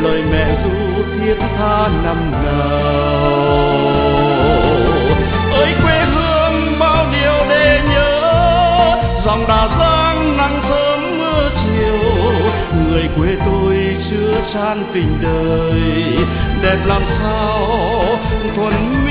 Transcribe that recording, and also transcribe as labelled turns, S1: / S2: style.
S1: lời mẹ ru thiết tha năm nào. Ơi quê hương bao điều để nhớ, dòng Đà Giang nắng sớm mưa chiều. Người quê tôi chứa chan tình đời, đẹp làm sao thuần